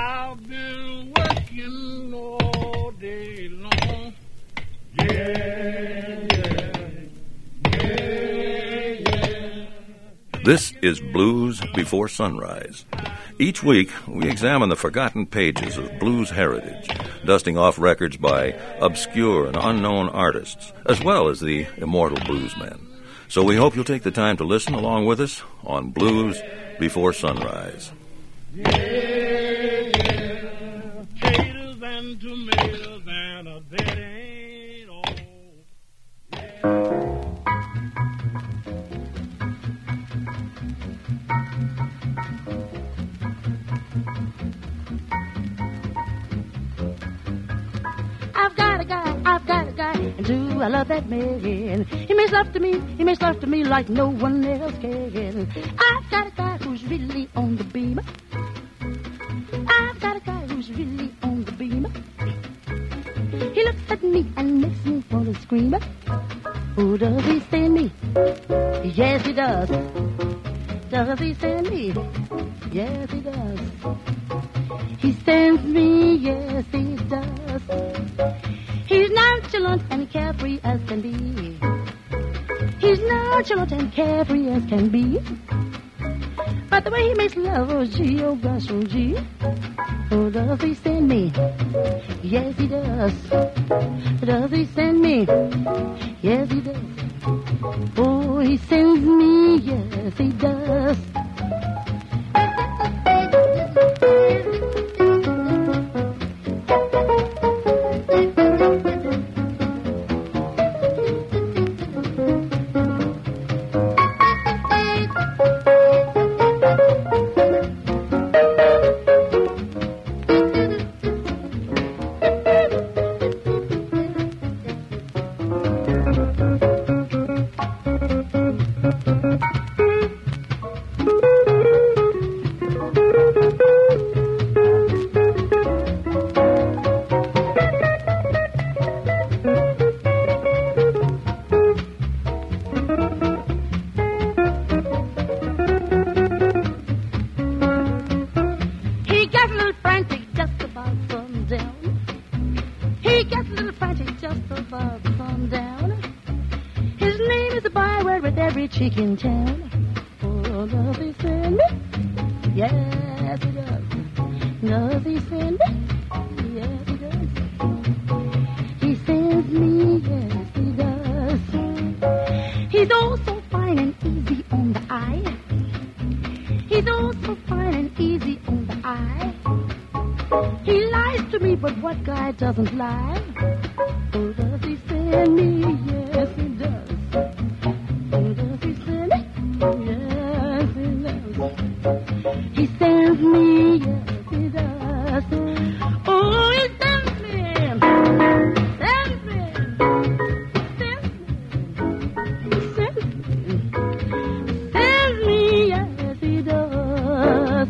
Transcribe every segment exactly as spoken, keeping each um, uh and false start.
I've been working all day long. Yeah, yeah, yeah, yeah. This is Blues Before Sunrise. Each week, we examine the forgotten pages of blues heritage, dusting off records by obscure and unknown artists, as well as the immortal bluesmen. So we hope you'll take the time to listen along with us on Blues Before Sunrise. Yeah, yeah. Potatoes and tomatoes and a that ain't all. Yeah. I've got a guy, I've got a guy, and do I love that man. He makes love to me, he makes love to me like no one else can. I've got a guy who's really on the beam. I've got a guy who's really on the beam. He looks at me and makes me want to scream. Oh, does he send me? Yes, he does. Does he send me? Yes, he does. He sends me, yes, he does. He's nonchalant and carefree as can be. He's nonchalant and carefree as can be. But the way he makes love, oh gee, oh gosh, oh gee. Oh, does he send me? Yes, he does. Does he send me? Yes, he does. Oh, he sends me, yes, he does. Chicken town. Oh, does he send me? Yes, he does. Does he send me? Yes, he does. He sends me, yes, he does. He's oh so fine and easy on the eye. He's oh so fine and easy on the eye. He lies to me, but what guy doesn't lie? Oh, does he send me? Yes, he does. He sends me, yes, he does. Oh, he sends me, sends me, sends me, sends me, sends me, yes, he does.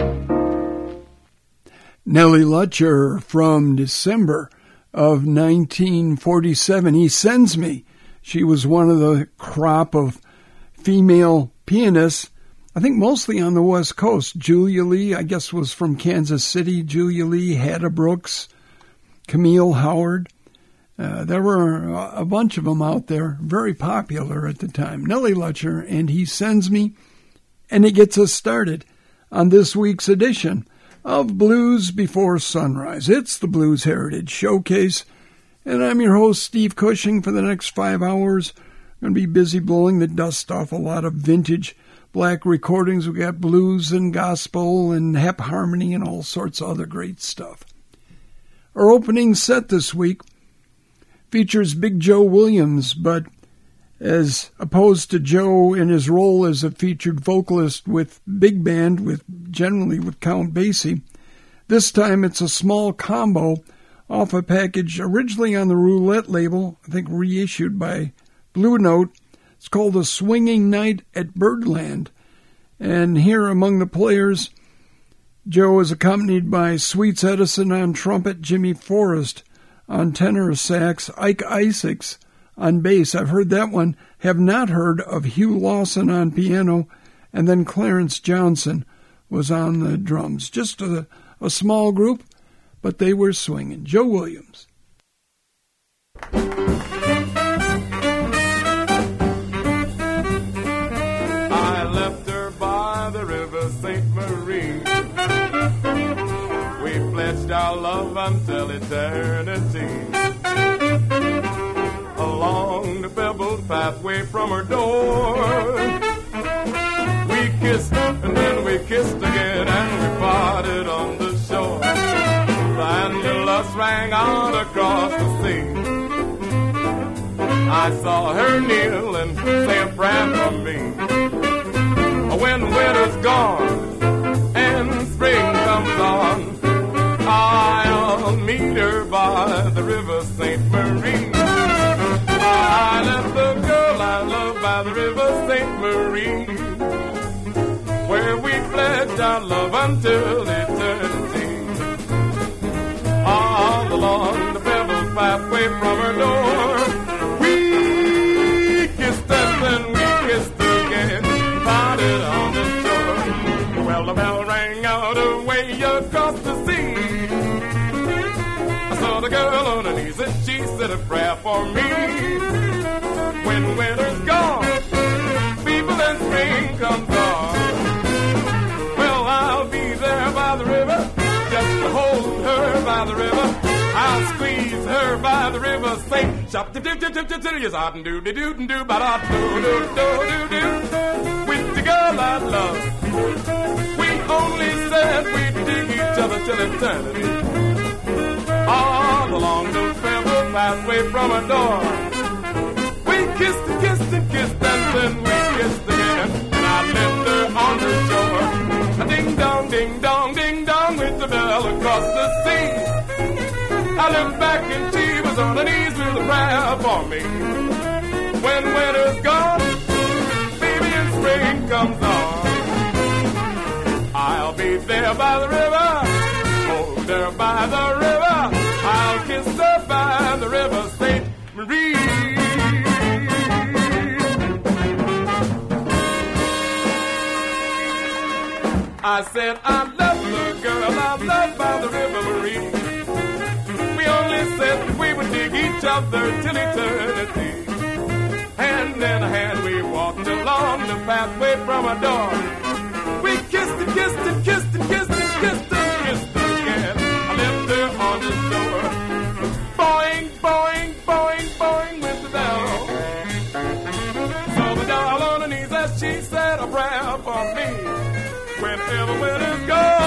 Nellie Lutcher from December of nineteen forty-seven. He Sends Me. She was one of the crop of female pianists, I think mostly on the West Coast. Julia Lee, I guess, was from Kansas City. Julia Lee, Hadda Brooks, Camille Howard. Uh, there were a bunch of them out there, very popular at the time. Nellie Lutcher and He Sends Me. And it gets us started on this week's edition of Blues Before Sunrise. It's the Blues Heritage Showcase, and I'm your host, Steve Cushing, for the next five hours. I'm going to be busy blowing the dust off a lot of vintage black recordings. We got blues and gospel and hep harmony and all sorts of other great stuff. Our opening set this week features Big Joe Williams, but as opposed to Joe in his role as a featured vocalist with big band, with generally with Count Basie, this time it's a small combo off a package originally on the Roulette label, I think reissued by Blue Note. It's called A Swinging Night at Birdland. And here among the players, Joe is accompanied by Sweets Edison on trumpet, Jimmy Forrest on tenor sax, Ike Isaacs on bass. I've heard that one. Have not heard of Hugh Lawson on piano. And then Clarence Johnson was on the drums. Just a, a small group, but they were swinging. Joe Williams. I left her by the river Saint Marie. We pledged our love until eternity. Along the pebbled pathway from her door, we kissed and then we kissed again, and we parted on the shore. And the lust rang out across the sea. I saw her kneel and say a prayer for me. When winter's gone and spring comes on, I'll meet her by the river Saint Marie. I left the girl I love by the river Saint Marie, where we pledged our love until eternity. All along the pebbled pathway from her door, we kissed and then we kissed again, parted on the shore. Well, the bell rang out away across the sea. I saw the girl on her knees and she said a prayer for me. When winter's gone, people and spring comes on, well, I'll be there by the river, just to hold her by the river. I'll squeeze her by the river, say, shop dip dip dip dip dip dip, yes, I can do do do do, but I do do do do do. With the girl I love, we only said we'd dig each other till eternity. All along the pebbled pathway from her door, we kissed and kissed and kissed, and then we kissed again, and I left her on the shore. A ding dong, ding dong, ding dong, with the bell across the sea. I looked back and she was on her knees with a prayer for me. When winter's gone, baby, and spring comes on, I'll be there by the river, hold her by the river, I'll kiss her by the river Saint Marie. I said I love the girl I love by the river Marie. We only said that we would dig each other till eternity. Hand in hand we walked along the pathway from our door. We kissed and kissed and kissed and kissed and kissed and kissed again. I left her on the shore. Boing, boing, boing, boing with the bell. Saw the doll on her knees as she said a prayer for me. Whenever winter's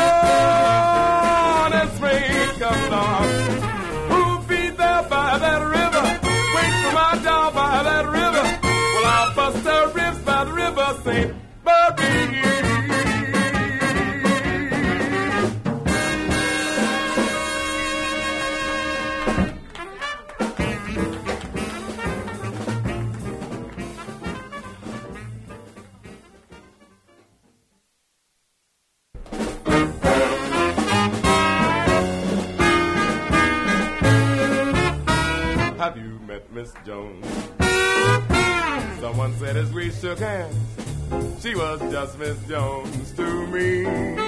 gone and spring comes on, who'll be there by that river? Wait for my doll by that river. Well, I'll bust her ribs by the river Saint Marie. Have you met Miss Jones? Someone said as we shook hands, she was just Miss Jones to me.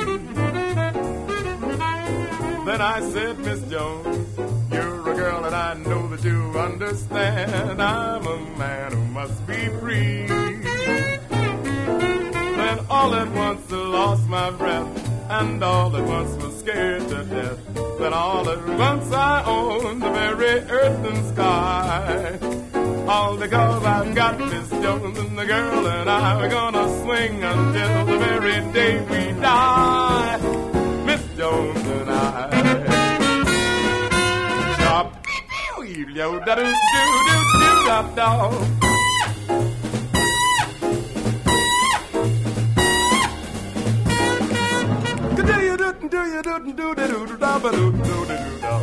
Then I said, Miss Jones, you're a girl and I know that you understand. I'm a man who must be free. Then all at once I lost my breath, and all at once was scared to death. Then all at once I own the very earth and sky. All because I've got Miss Jones, and the girl and I are gonna swing until the very day we die. Miss Jones and I. Chop, yo, da do do do do da da. Do you do do you do do do do do da ba do do do do da.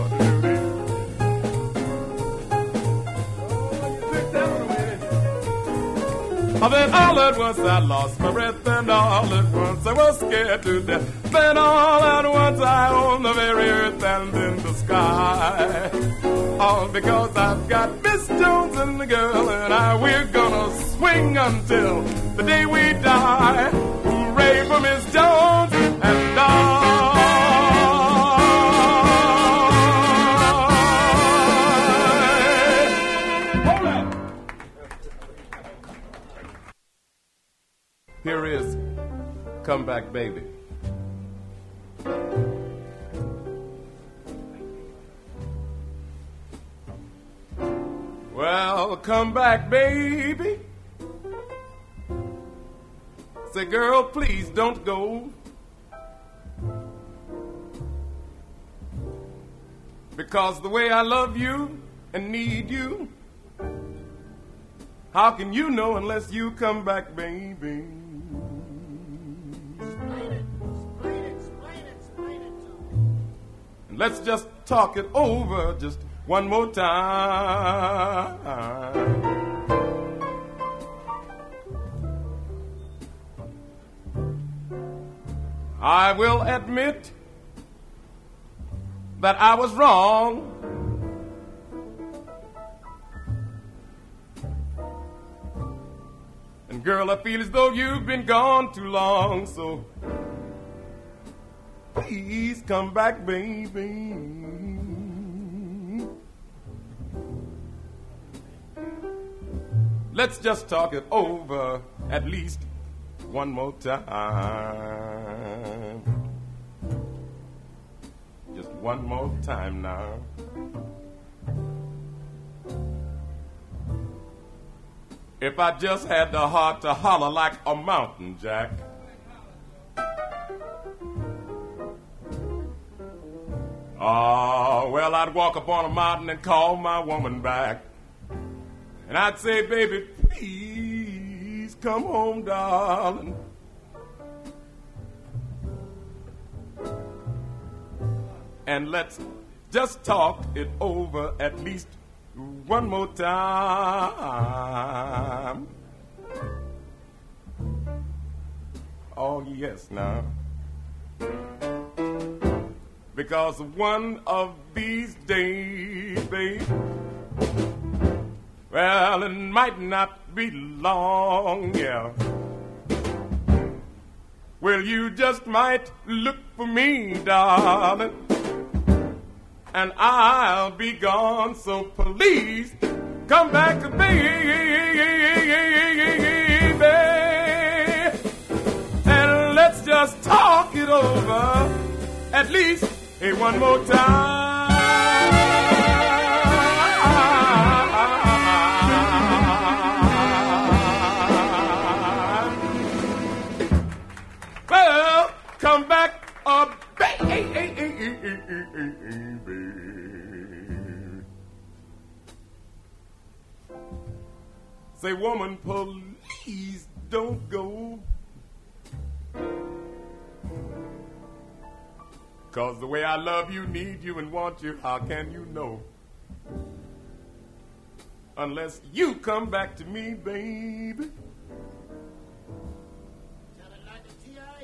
Then all at once I lost my breath, and all at once I was scared to death. Then all at once I own the very earth and in the sky. All because I've got Miss Jones and the girl and I, we're gonna swing until the day we die. Hooray for Miss Jones and all. Come back, baby. Well, come back, baby. Say, girl, please don't go. Because the way I love you and need you, how can you know unless you come back, baby? Explain it, explain it, explain it, explain it to me. And let's just talk it over just one more time. I will admit that I was wrong. And girl, I feel as though you've been gone too long, so please come back, baby. Let's just talk it over at least one more time. Just one more time now. If I just had the heart to holler like a mountain jack, oh, well, I'd walk up on a mountain and call my woman back. And I'd say, baby, please come home, darling. And let's just talk it over at least one more time. Oh, yes, now. Because one of these days, babe, well, it might not be long, yeah. Well, you just might look for me, darling, and I'll be gone, so please come back, baby, and let's just talk it over at least hey, one more time. Well, come back, uh, baby. Say, woman, please don't go. 'Cause the way I love you, need you, and want you, how can you know? Unless you come back to me, baby. Tell it like the T I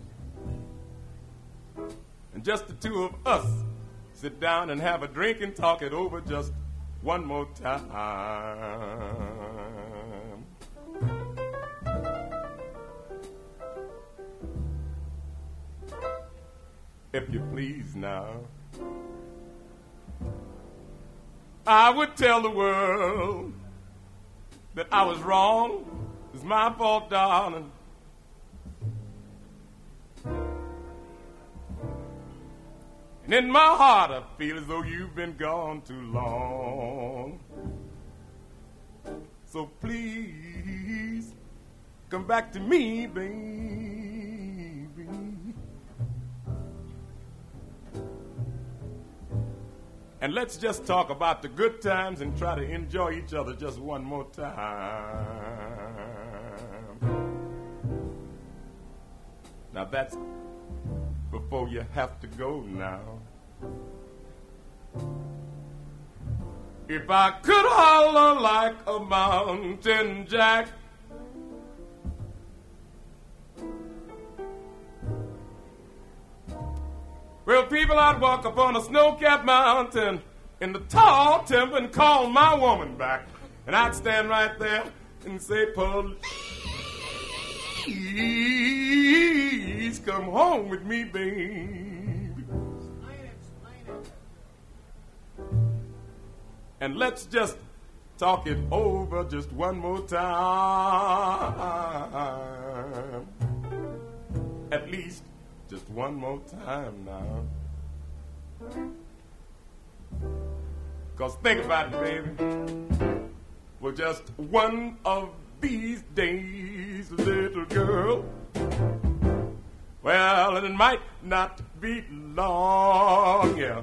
is. And just the two of us sit down and have a drink and talk it over just one more time. If you please now, I would tell the world that I was wrong. It's my fault, darling. And in my heart, I feel as though you've been gone too long. So please, come back to me, baby. And let's just talk about the good times and try to enjoy each other just one more time. Now that's before you have to go now. If I could holler like a mountain jack, well, people, I'd walk up on a snow-capped mountain in the tall timber and call my woman back. And I'd stand right there and say, please come home with me, baby. Explain it, explain it. And let's just talk it over just one more time. at least just one more time now. 'Cause think about it, baby. Well, just one of these days, little girl, well, it might not be long, yeah.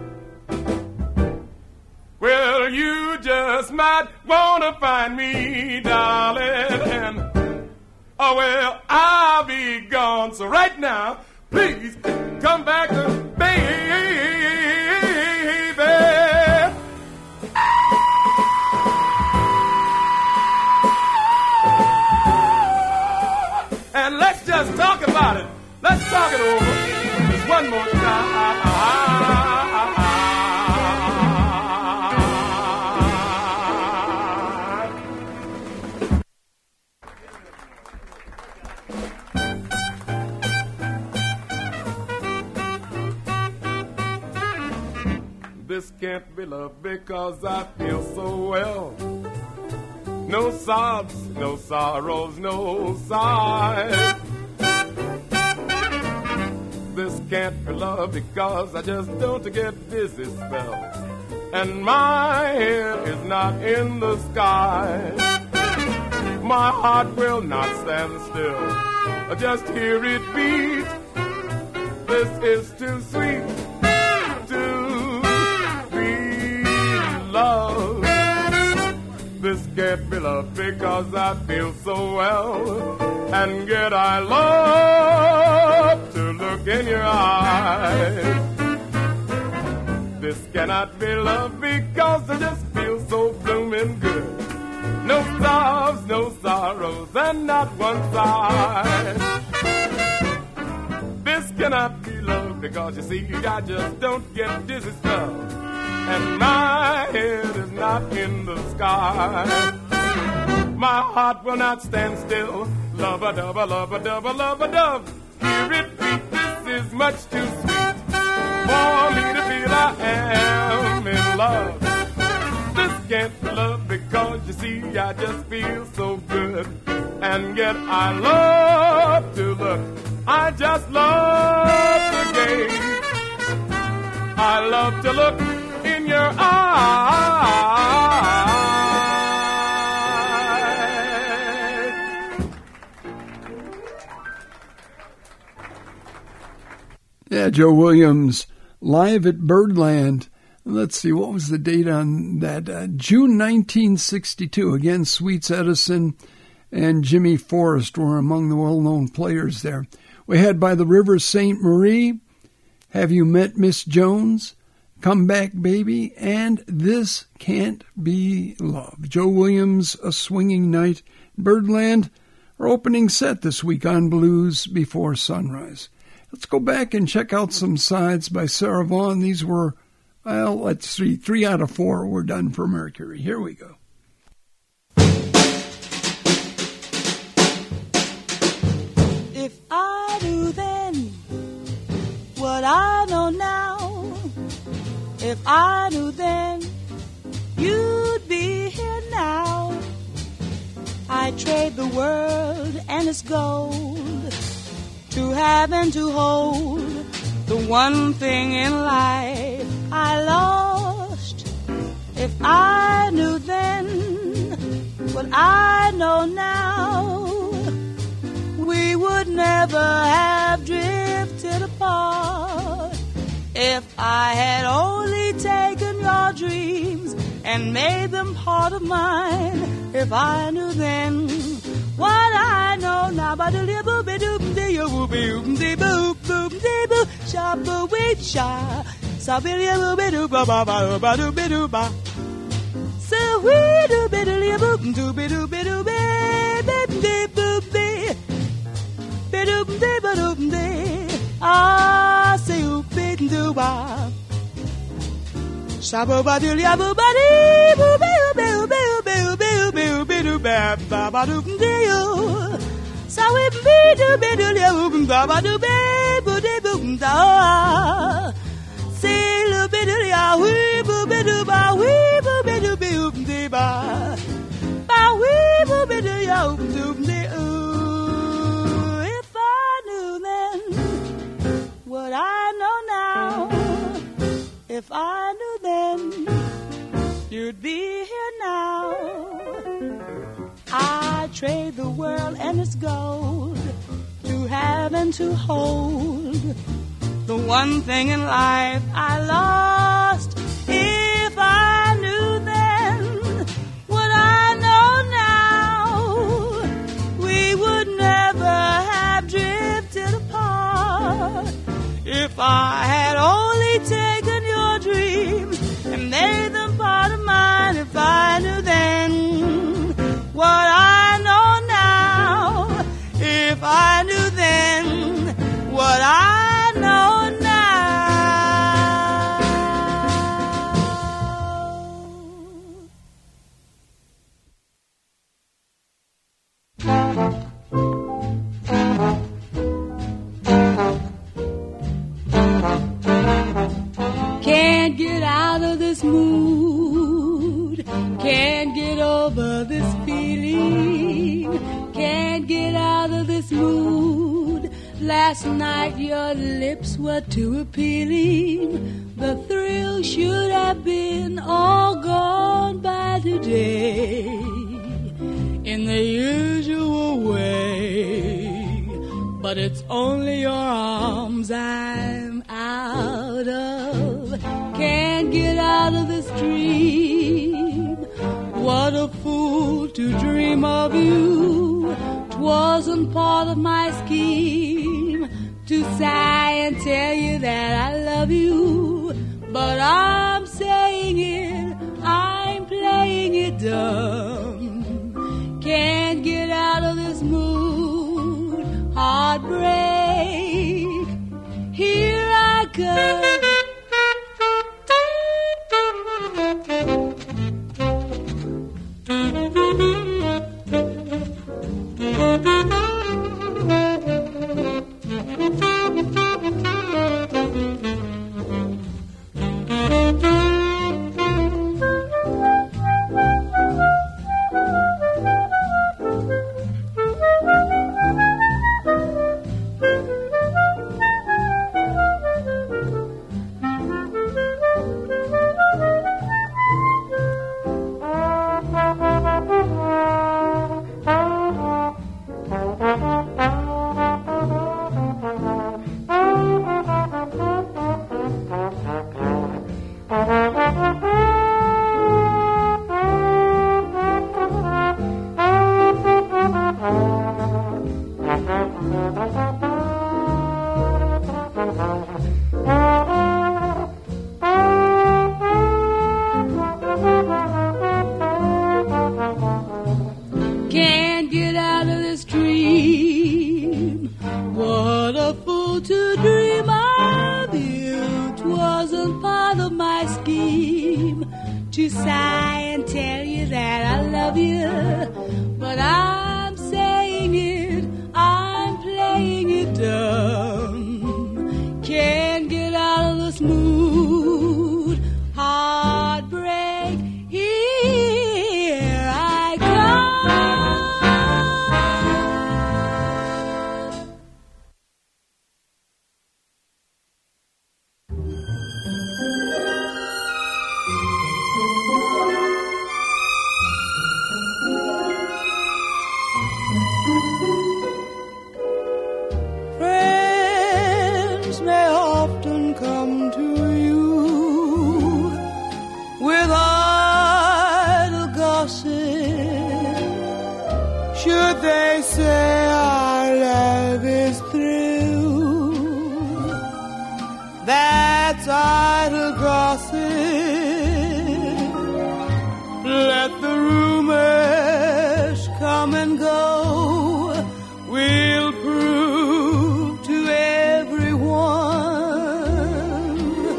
Well, you just might wanna find me, darling, and oh, well, I'll be gone. So right now, please come back, baby. And let's just talk about it. Let's talk it over just one more time. This can't be love because I feel so well. No sobs, no sorrows, no sighs. This can't be love because I just don't get dizzy spells. And my head is not in the sky. My heart will not stand still. I just hear it beat. This is too sweet to be love. This can't be love because I feel so well. And yet I love to look in your eyes. This cannot be love because I just feel so bloomin' good. No sorrows, no sorrows, and not one sigh. This cannot be love because you see I just don't get dizzy spells. And my head is not in the sky. My heart will not stand still. Love-a-dub, love-a-dub, love-a-dub. Hear it beat, this is much too sweet for me to feel I am in love. This can't be love because you see I just feel so good. And yet I love to look, I just love to gaze. I love to look in your eyes. Yeah, Joe Williams, live at Birdland. Let's see, what was the date on that? Uh, June nineteen sixty-two. Again, Sweets Edison and Jimmy Forrest were among the well-known players there. We had By the River Saint Marie, Have You Met Miss Jones, Come Back Baby, and This Can't Be Love. Joe Williams, A Swinging Night, Birdland, our opening set this week on Blues Before Sunrise. Let's go back and check out some sides by Sarah Vaughan. These were, well, let's see, three out of four were done for Mercury. Here we go. If I knew then what I know now, if I knew then you'd be here now, I'd trade the world and its gold to have and to hold the one thing in life I lost. If I knew then what I know now, we would never have drifted apart. If I had only taken your dreams and made them part of mine, if I knew then what I know now, ba do boo be doo dee boo be doo dee boo boo dee boo sha boo wee sha sa be doo be doo ba ba ba ba doo be doo ba so we do be doo boo doo be doo be doo be be be boo be be doo dee ba doo dee ah say you be doo ba sha boo ba doo ya boo ba dee boo be be be be be be be do ba ba ba do do so we be do be do do ba ba do be bu de bu da say lu be do ya we bu be do ba we bu be do be um de ba ba we bu be do ya um do de if I knew that If I knew then you'd be here now, I'd trade the world and its gold to have and to hold the one thing in life I lost. If I knew then what I know now, we would never have drifted apart. If I had only taken your dreams and made them part of mine, if I knew then what I know now, if I knew then what I know now. Can't get out of this mood, can't get over this feeling, can't get out of this mood. Last night your lips were too appealing, the thrill should have been all gone by today in the usual way. But it's only your arms I'm out of. Can't get out of this dream. What a fool to dream of you. 'Twasn't part of my scheme to sigh and tell you that I love you. But I'm saying it, I'm playing it dumb. Can't get out of this mood. Heartbreak, here I come. To sigh and tell you that I love you, but I'm saying it, I'm playing it dumb. Can't get out of this mood. Heartbreak, here I come. Friends may often come to you with idle gossip. Should they say our love is through? That's idle gossip. Let the rumors come and go. We'll prove to everyone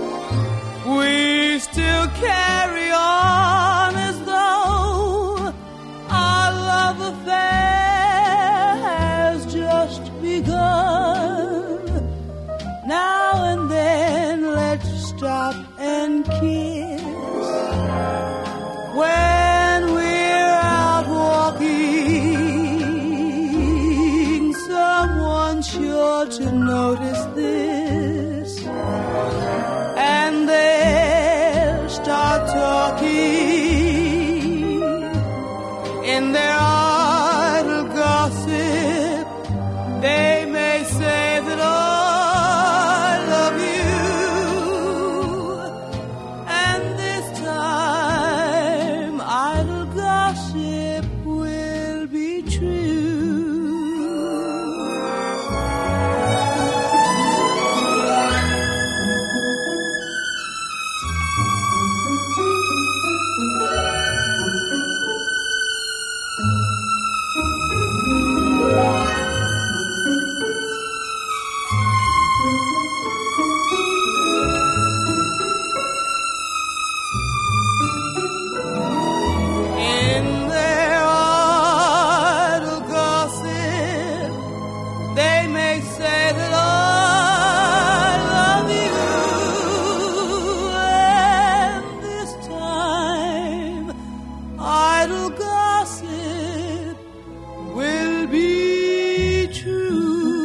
we still carry on as though our love affair has just begun. Now and then let's stop and kiss when we're out walking. Someone's sure to notice this, and then talking in their idle gossip. They may say that I love you, and this time idle gossip will be true. In their idle gossip, they may say that I love you, and this time idle gossip will be true.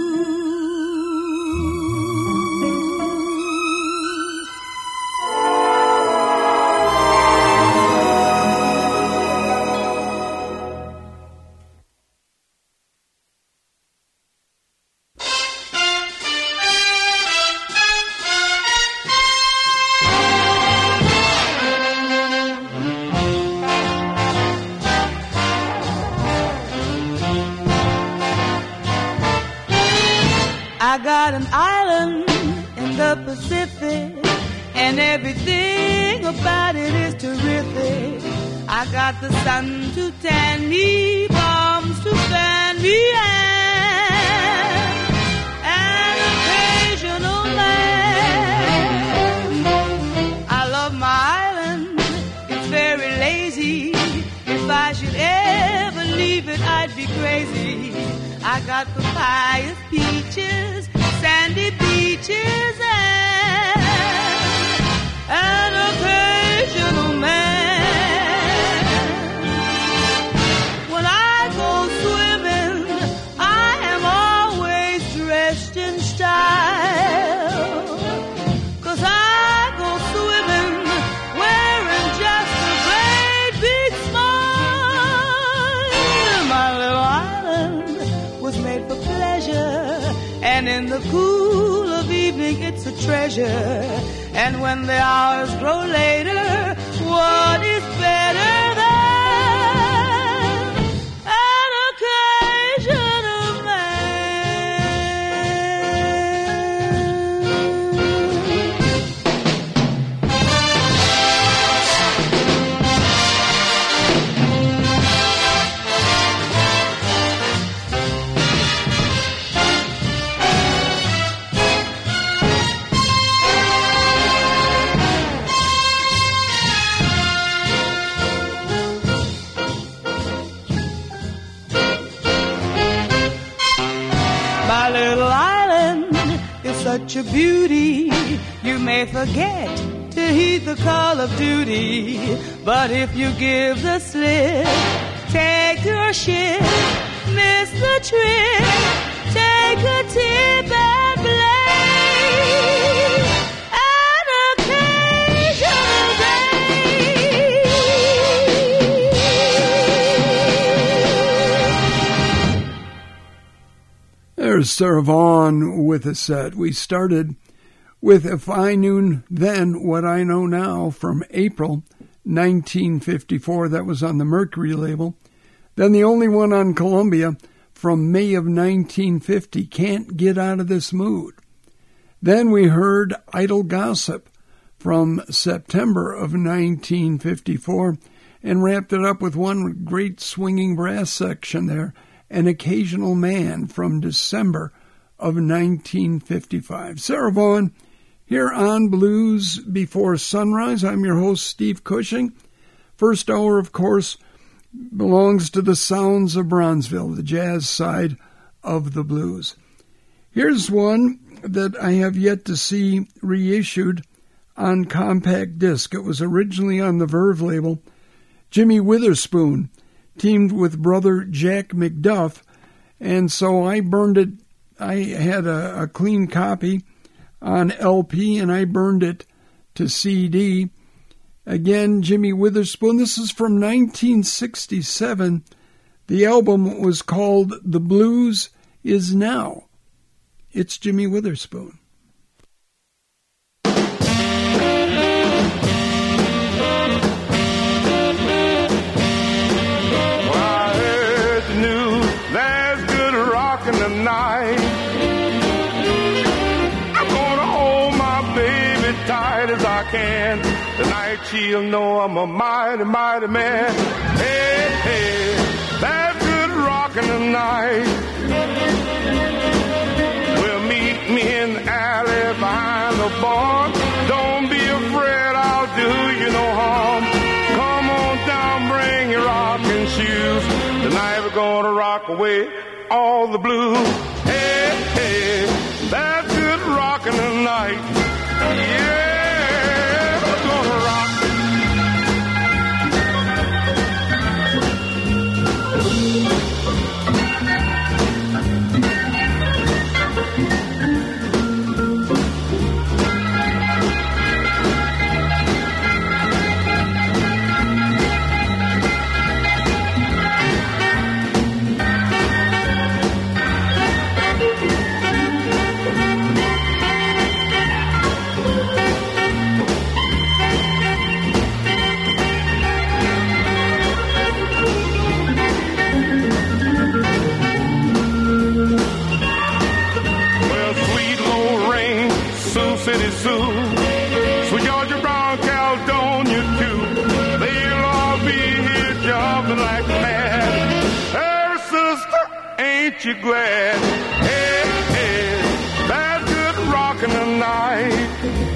I got an island in the Pacific, and everything about it is terrific. I got the sun to tan me, bombs to fan me, and an occasional land. I love my island, it's very lazy. If I should ever leave it, I'd be crazy. I got papayas, peaches, sandy beaches, and an occasional man. When I go swimming, I am always dressed in style, 'cause I go swimming wearing just a great big smile. My little island was made for pleasure, and in the cool of evening it's a treasure. And when the hours grow later, what is better than an occasional My little island is such a beauty, you may forget to heed the call of duty. But if you give the slip, take your ship, miss the trip, take a tip and play an occasional day. There's Sarah Vaughan with a set. We started with If I Knew Then What I Know Now from April nineteen fifty-four. That was on the Mercury label. Then the only one on Columbia from May of nineteen fifty, Can't Get Out of This Mood. Then we heard Idle Gossip from September of nineteen fifty-four and wrapped it up with one great swinging brass section there, An Occasional Man from December of nineteen fifty-five. Sarah Vaughan here on Blues Before Sunrise. I'm your host, Steve Cushing. First hour, of course, belongs to the sounds of Bronzeville, the jazz side of the blues. Here's one that I have yet to see reissued on compact disc. It was originally on the Verve label. Jimmy Witherspoon teamed with brother Jack McDuff, and so I burned it. I had a, a clean copy on L P, and I burned it to C D. Again, Jimmy Witherspoon. This is from nineteen sixty-seven. The album was called The Blues Is Now. It's Jimmy Witherspoon. Tonight, I'm gonna hold my baby tight as I can. Tonight she'll know I'm a mighty, mighty man. Hey, hey, that's good rockin' tonight. We'll meet me in the alley behind the barn. Don't be afraid, I'll do you no harm. Come on down, bring your rocking shoes. Tonight we're gonna rock away all the blues. Hey, hey, that's good rockin' tonight. Yeah, we're gonna rock. City Sue, Sweet Georgia Brown, Caledonia too. They'll all be here jumping like mad. Hey, sister, ain't you glad? Hey, hey, that's good rockin' tonight.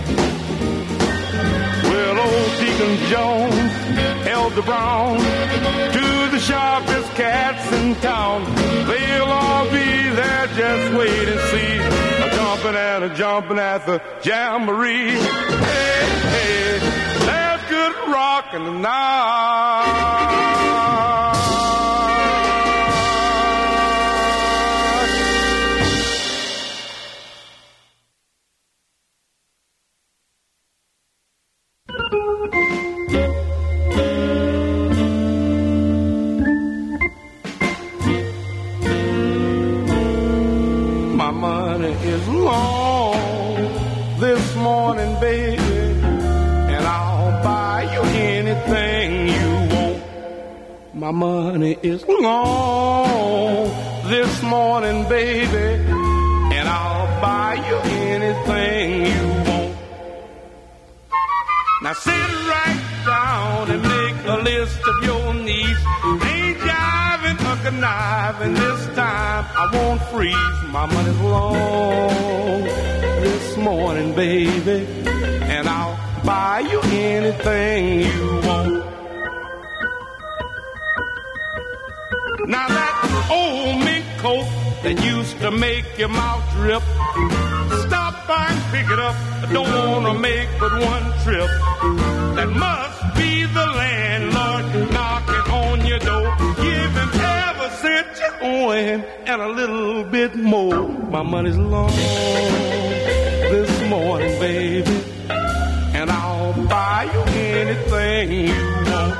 Well, old Deacon Jones, Elder Brown, two of the sharpest cats in town. They'll all be there, just wait and see. A jumping and a jumping at the jamboree. Hey, hey, that's good rockin' tonight. My money is long this morning, baby, and I'll buy you anything you want. My money is long this morning, baby, and I'll buy you anything you want. Now sit right down and make a list of your needs. Ain't jiving or conniving this time, I won't freeze. My money's long this morning, baby, and I'll buy you anything you want. Now that old mink coat that used to make your mouth drip, stop by and pick it up. I don't wanna make but one trip. That must be the landlord knocking on your door. Give him every cent you owe him and a little bit more. My money's long this morning, baby, and I'll buy you anything you want.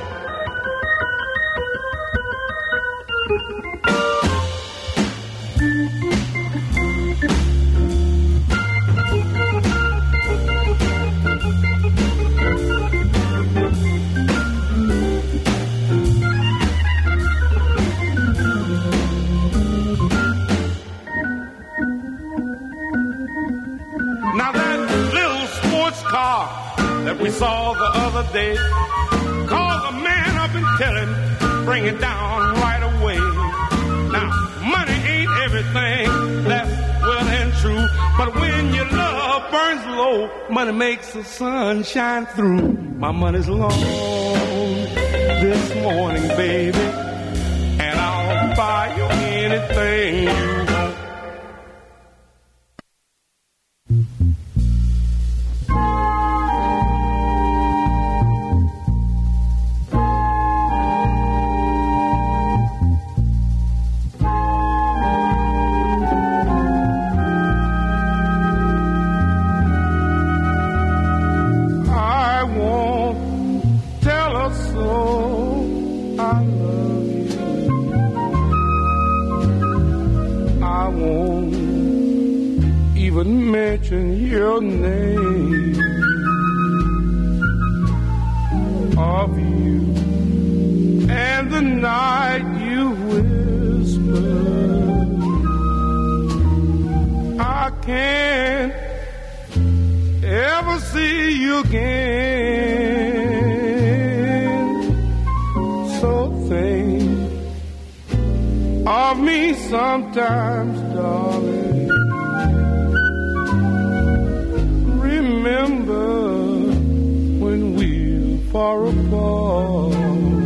That we saw the other day, call the man up and tell him, bring it down right away. Now, money ain't everything, that's well and true, but when your love burns low, money makes the sun shine through. My money's long this morning, baby, and I'll buy you anything you want. mention your name, of you, and the night you whisper, I can't ever see you again. So think of me sometimes, darling. Remember when we're far apart.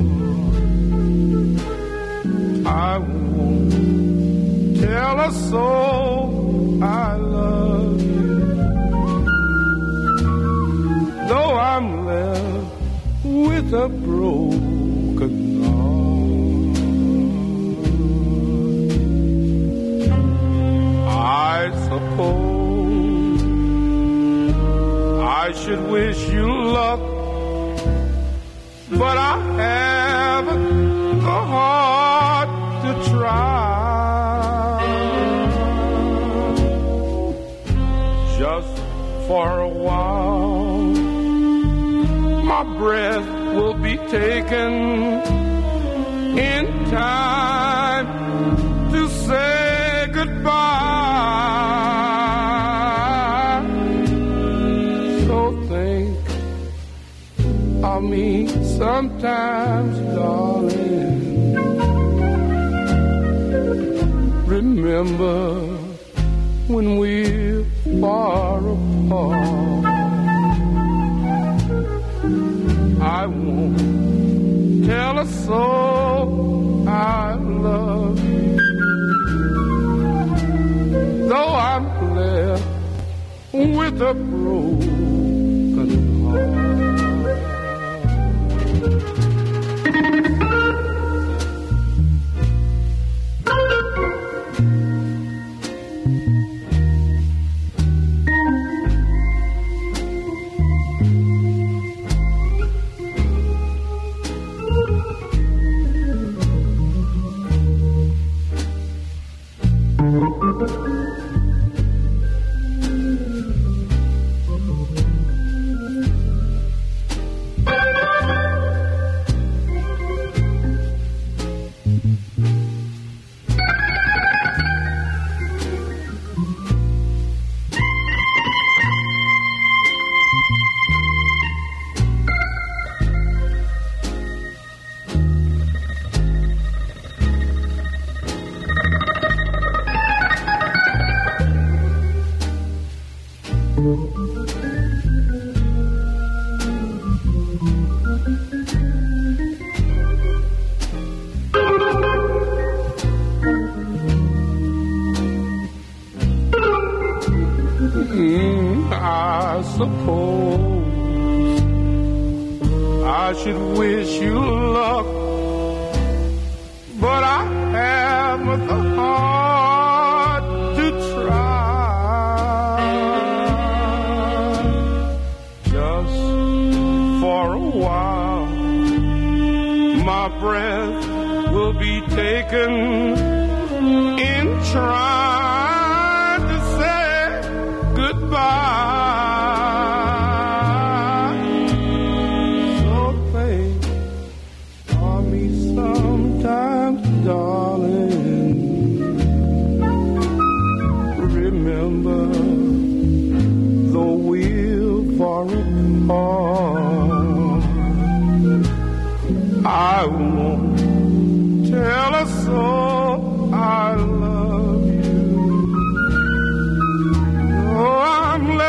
I won't tell a soul I love you, though I'm left with a broken heart. I suppose I should wish you luck, but I haven't the heart to try. Just for a while, my breath will be taken in time to say goodbye. So think of me sometimes, darling. Remember when we're far apart. I won't tell a soul I love you, though I'm left with a broken heart. Mm, I suppose I should wish you luck, but I haven't the heart to try. Just for a while, my breath will be taken in trying to say goodbye. So think of me sometimes, darling. Remember, though we're far apart, I won't tell a soul I love you. Oh, I'm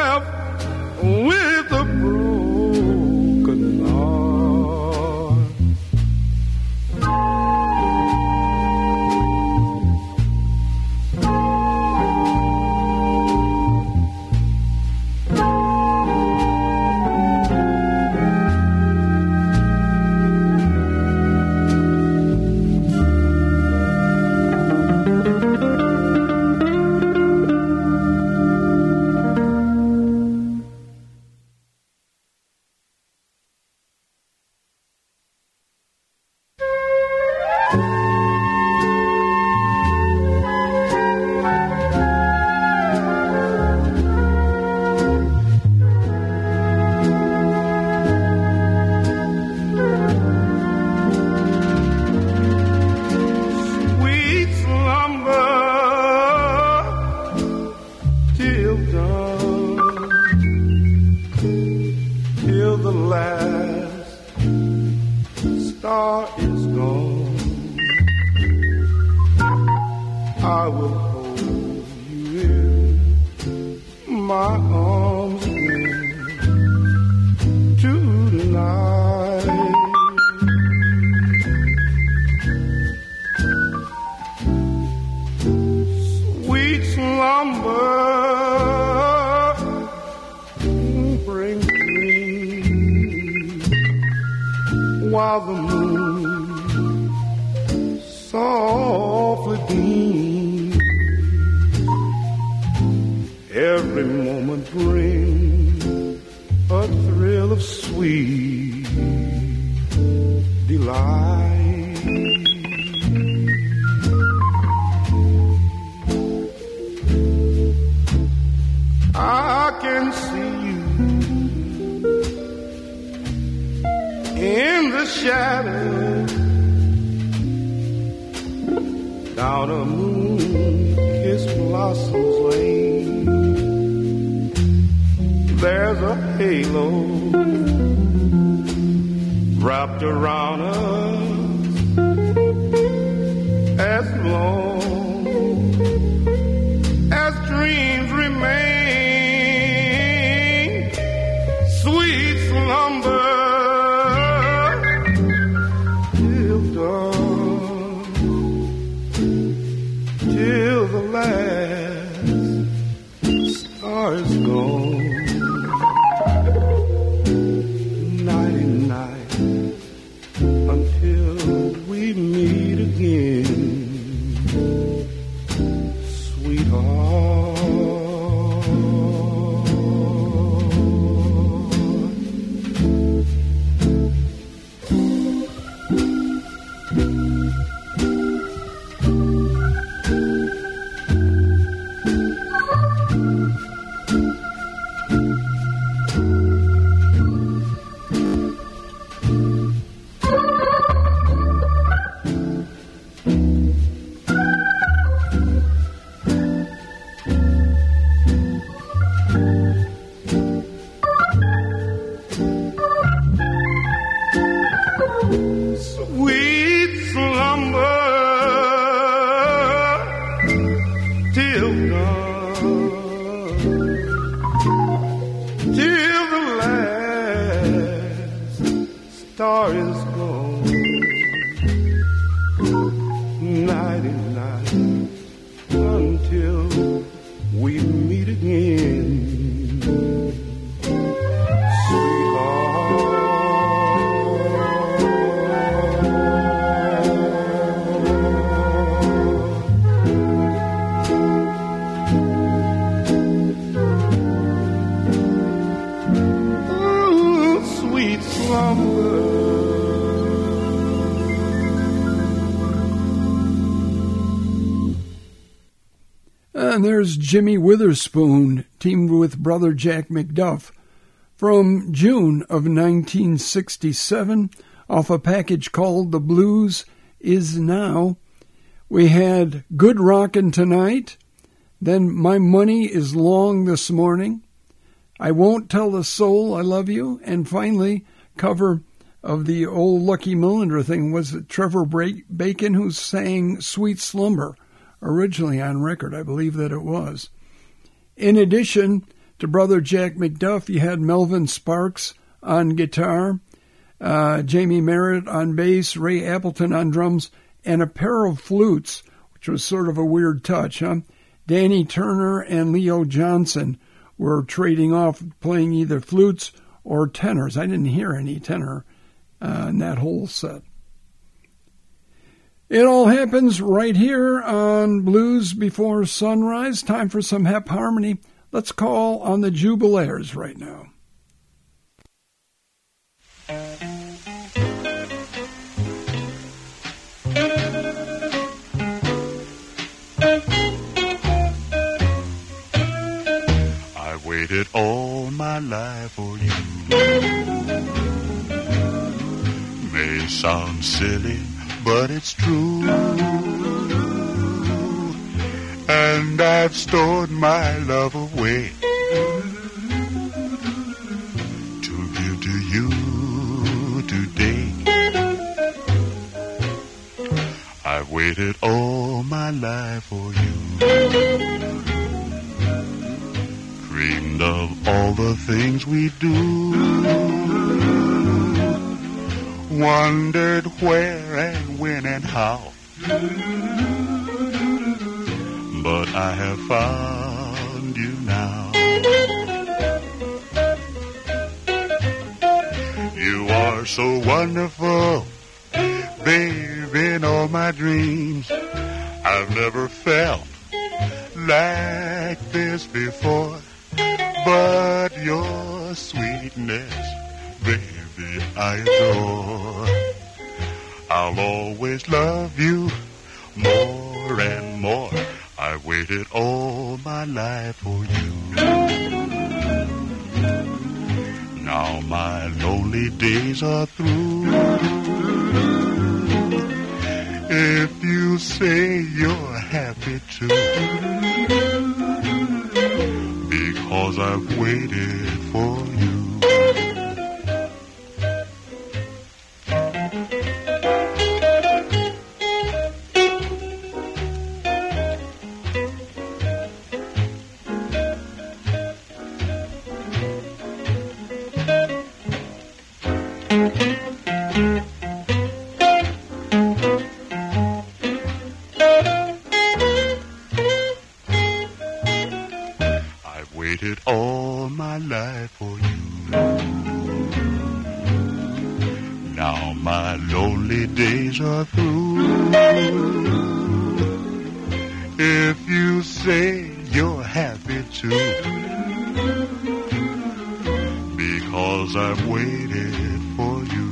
last star is gone, I will hold you in my arms again tonight. Sweet slumber brings dreams while the moon softly beams. Every moment brings a thrill of sweet delight. I can see you in the shadow down a moon-kissed blossom's lane. There's a halo wrapped around us as long as dreams remain. Sweet slumber till dawn, till the last star is gone. Nighty night until we meet again, sweetheart. Sweet slumber till dawn, till the last star is gone. Nighty night until we meet again, sweetheart. And there's Jimmy Witherspoon, teamed with brother Jack McDuff, from June of nineteen sixty-seven, off a package called The Blues Is Now. We had Good Rockin' Tonight, then My Money Is Long This Morning, I Won't Tell a Soul I Love You, and finally, cover of the old Lucky Millinder thing was Trevor Bacon, who sang Sweet Slumber, originally on record. I believe that it was. In addition to brother Jack McDuff, you had Melvin Sparks on guitar, uh, Jamie Merritt on bass, Ray Appleton on drums, and a pair of flutes, which was sort of a weird touch, huh? Danny Turner and Leo Johnson were trading off, playing either flutes or tenors. I didn't hear any tenor uh, in that whole set. It all happens right here on Blues Before Sunrise. Time for some Hep Harmony. Let's call on the Jubilaires right now. I waited all my life for you. May sound silly, but it's true. And I've stored my love away to give to you. waited all my life for you. Dreamed of all the things we do. Wondered where and when and how. But I have found you now. You are so wonderful, babe, in all my dreams. I've never felt like this before. But your sweetness, baby, I adore. I'll always love you more and more. I waited all my life for you. Now my lonely days are through. If you say you're happy too, because I've waited for you. Waited all my life for you. Now my lonely days are through. If you say you're happy too, because I've waited for you.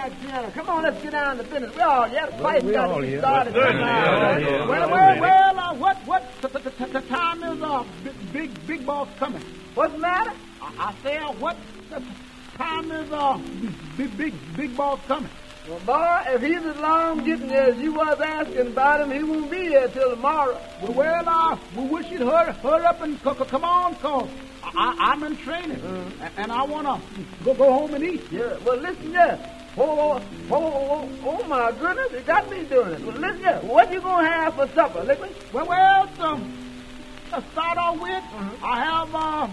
that piano. Come on, let's get down to business. We all here. The fight's we got all to be here. started. Well, certainly, all here. Well, well, well, uh, what, what, the, the, the, the time is, uh, big, big, big boss coming. What's the matter? I, I say, uh, what the time is, uh, big, big, big boss coming. Well, boy, if he's as long getting there as you was asking about him, he won't be here till tomorrow. Well, well, uh, we wish you'd hurry, hurry up and c- c- come on, cause I, I'm in training, uh, and I want to go go home and eat. Yeah, well, listen here. Oh, oh, oh, oh, oh, my goodness, it got me doing it. Well, listen here. What you going to have for supper, Liquid? Well, well, um, to start off with, uh-huh. I have, uh,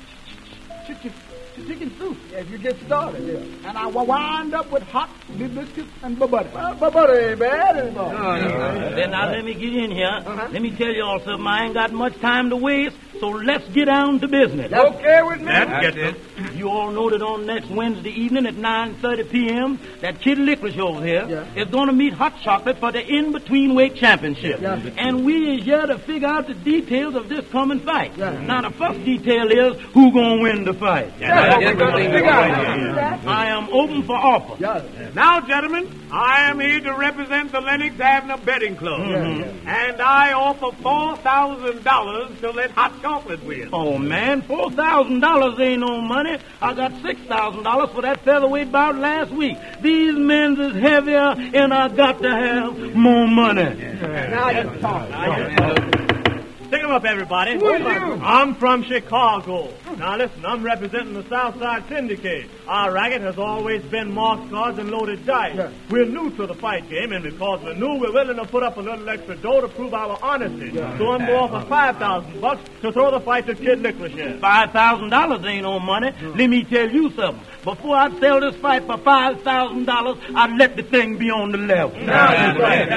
ch- ch- ch- chicken soup. Yeah, if you get started, yeah. And I will wind up with hot biscuits and butter. Well, butter ain't bad anymore. No, no, no. Then now let me get in here. Uh-huh. Let me tell you all something. I ain't got much time to waste, so let's get down to business. That's okay with me. That's it. You all know that on next Wednesday evening at nine thirty p.m., that Kid Licorice over here yeah. is going to meet Hot Chocolate for the in-between weight championship. Yeah. And we is here to figure out the details of this coming fight. Yeah. Now, the first detail is who going to win the fight. Yeah. Yeah. Yeah. I am open for offer. Yeah. Now, gentlemen, I am here to represent the Lennox Avenue Betting Club. Mm-hmm. And I offer four thousand dollars to let Hot Chocolate win. Oh, man, four thousand dollars ain't no money. I got six thousand dollars for that featherweight bout last week. These men's is heavier, and I got to have more money. Yeah. Now you're talking. Pick him up, everybody. Who are you? I'm from Chicago. Now, listen, I'm representing the Southside Syndicate. Our racket has always been marked cards and loaded dice. Yeah. We're new to the fight game, and because we're new, we're willing to put up a little extra dough to prove our honesty. Yeah. So I'm going for five thousand bucks to throw the fight to Kid Licorice. Five thousand dollars ain't no money. Mm. Let me tell you something. Before I sell this fight for five thousand dollars, I'd let the thing be on the level. Now,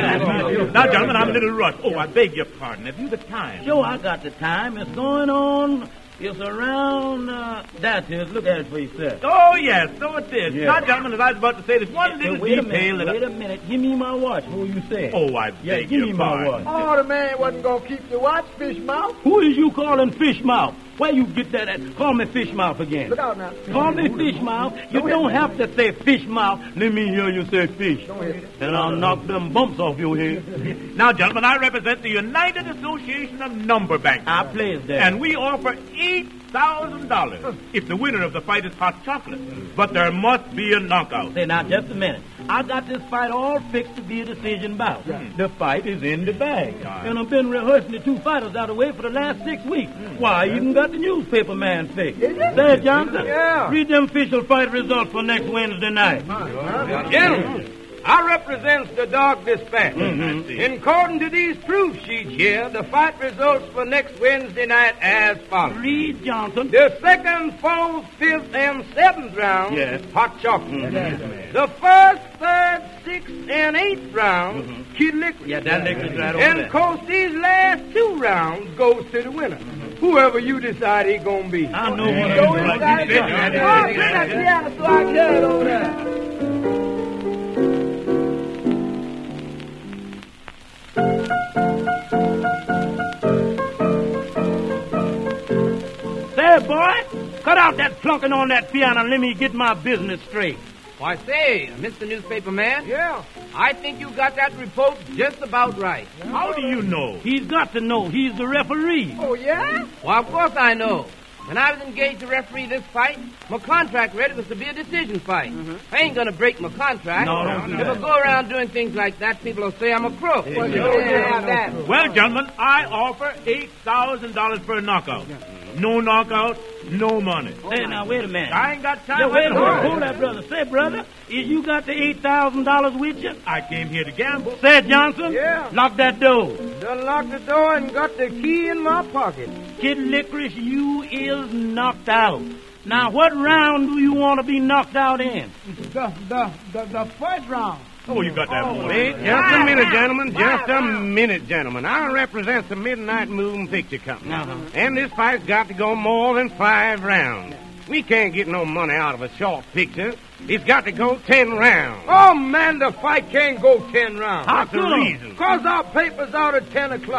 now, gentlemen, I'm a little rushed. Oh, I beg your pardon. Have you the time? Sure, I got the time. It's going on. It's around, uh, that's it. Look at it for yourself. Oh, yes, so it is. Yeah. Now, gentlemen, as I was about to say, there's one yeah, little wait detail a minute, that... Wait a minute. Give me my watch. Who you say? Oh, I beg yeah, give your me pardon. my watch. Oh, the man wasn't going to keep the watch, fish mouth. Who is you calling fish mouth? Where you get that at? Call me fish mouth again. Look out now. Call me fish mouth. You don't, don't have to say fish mouth. Let me hear you say fish. Don't hit it. And I'll knock them bumps off your head. Now, gentlemen, I represent the United Association of Number Bankers. I plays that. And we offer eight thousand dollars if the winner of the fight is Hot Chocolate. But there must be a knockout. Say, now, just a minute. I got this fight all fixed to be a decision bout. Yeah. The fight is in the bag. Right. And I've been rehearsing the two fighters out of the way for the last six weeks. Mm. Why, I even got the newspaper man fixed. Say, Johnson, yeah. read them official fight results for next Wednesday night. Right. Gentlemen, I represent the Dog Dispatch. Mm-hmm. In according to these proof sheets here, the fight results for next Wednesday night as follows. Read, Johnson. The second, fourth, fifth, and seventh round, yes. Hot Chocolate. Mm-hmm. The first, third, sixth, and eighth round, mm-hmm. Kid Licorice. Yeah, that Licorice right over And there. of course, these last two rounds goes to the winner. Mm-hmm. Whoever you decide he's going to be. I know what I'm going to do. Oh, bring that piano so I can get it over there. Say, boy, cut out that plunking on that piano and let me get my business straight. Why, say, Mister Newspaper Man. Yeah. I think you got that report just about right. How do you know? He's got to know. He's the referee. Oh, yeah? Well, of course I know. When I was engaged to referee this fight, my contract read it was to be a decision fight. Mm-hmm. I ain't going to break my contract. No, no, no. If I go around doing things like that, people will say I'm a crook. Well, you don't have that. Well, gentlemen, I offer eight thousand dollars for a knockout. No knockout, no money. Hey, now, wait a minute. I ain't got time. Yeah, wait a for minute. Hold that, brother. Say, brother, is you got the eight thousand dollars with you? I came here to gamble. Say, Johnson. Yeah. Lock that door. Done locked the door and got the key in my pocket. Kid Licorice, you is knocked out. Now, what round do you want to be knocked out in? The, the, the, the first round. Oh, you got that one. Wait, just a minute, gentlemen. Just a minute, gentlemen. I represent the Midnight Moon Picture Company. Uh-huh. And this fight's got to go more than five rounds. We can't get no money out of a short picture. It's got to go ten rounds. Oh, man, the fight can't go ten rounds. How What's the reason? Because our paper's out at ten o'clock.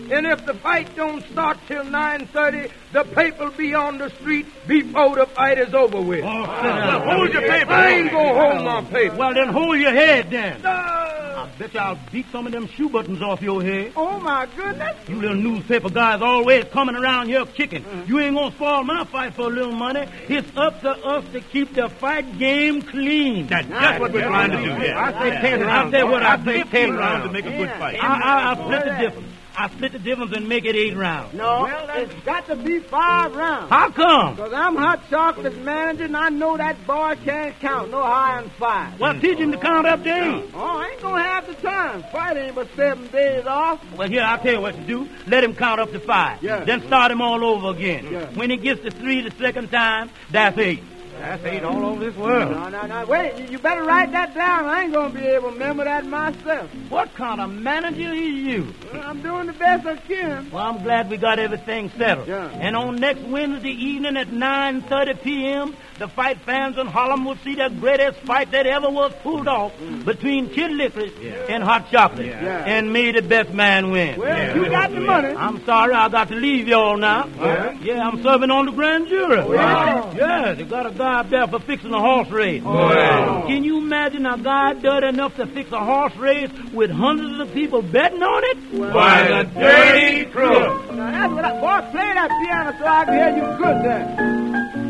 And if the fight don't start till nine thirty, the paper'll be on the street before the fight is over with. Oh, well, hold your paper. I ain't gonna hold my paper. Well, then hold your head, then. No. I bet you I'll beat some of them shoe buttons off your head. Oh, my goodness. You little newspaper guys always coming around here kicking. Mm. You ain't gonna spoil my fight for a little money. It's up to us to keep the fight game clean. That, that's what we're trying to do here. I say ten rounds. I say what? I say ten rounds to make a good fight. I, I, I split the difference. I split the difference and make it eight rounds. No, well, it's got to be five rounds. How come? Because I'm Hot Chocolate's manager, and I know that boy can't count no higher than five. Well, teach him to count up days. Oh, I ain't going to have the time. Fight ain't but seven days off. Well, here, I'll tell you what to do. Let him count up to five. Yeah. Then start him all over again. Yeah. When he gets to three the second time, that's eight. That's eight all over this world. No, no, no. Wait, you better write that down. I ain't going to be able to remember that myself. What kind of manager is you? Well, I'm doing the best I can. Well, I'm glad we got everything settled. Yeah. And on next Wednesday evening at nine thirty p.m., the fight fans in Harlem will see the greatest fight that ever was pulled off mm. between Kid Licorice yeah. and Hot Chocolate. Yeah. And may the best man win. Well, yeah. you got the money. I'm sorry, I got to leave y'all now. Yeah, yeah I'm serving on the grand jury. Oh, yeah. Yeah, they got a guy up there for fixing a horse race. Oh, yeah. Can you imagine a guy dirty enough to fix a horse race with hundreds of people betting on it? Well, Why, the dirty crook. Now, that's what I... Boy, play that piano so I can hear you good there.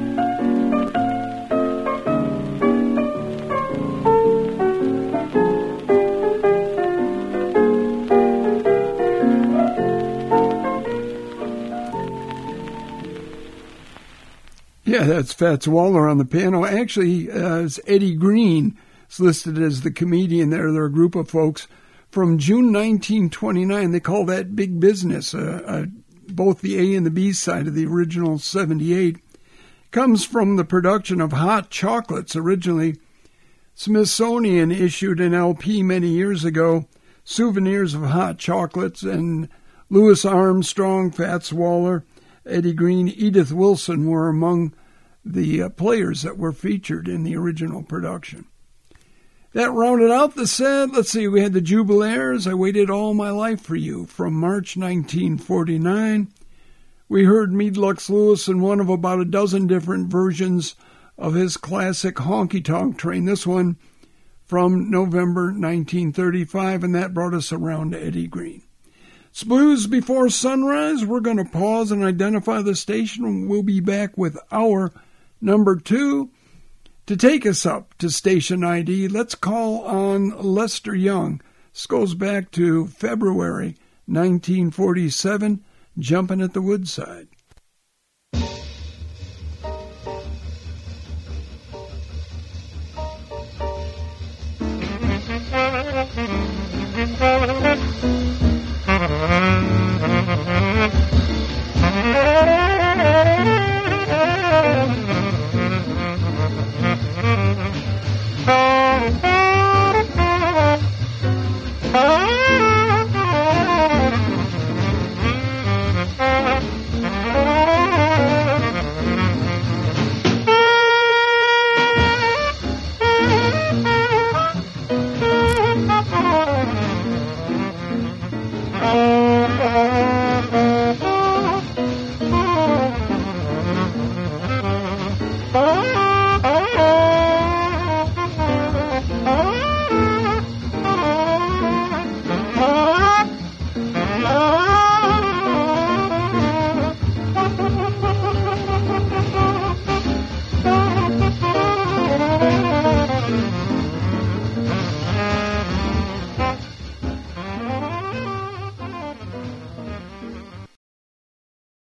Yeah, that's Fats Waller on the piano. Actually, uh, it's Eddie Green is listed as the comedian there. They're a group of folks from June nineteen twenty-nine. They call that Big Business. Uh, uh, both the A and the B side of the original seventy-eight comes from the production of Hot Chocolates. Originally, Smithsonian issued an L P many years ago, Souvenirs of Hot Chocolates, and Louis Armstrong, Fats Waller, Eddie Green, Edith Wilson were among the uh, players that were featured in the original production. That rounded out the set. Let's see, we had the Jubilaires, I Waited All My Life for You, from March nineteen forty-nine. We heard Meadlux Lewis in one of about a dozen different versions of his classic Honky Tonk Train, this one from November nineteen thirty-five, and that brought us around to Eddie Green. It's Blues Before Sunrise. We're going to pause and identify the station. We'll be back with our number two. To take us up to station I D, let's call on Lester Young. This goes back to February nineteen forty-seven, Jumpin' at the Woodside.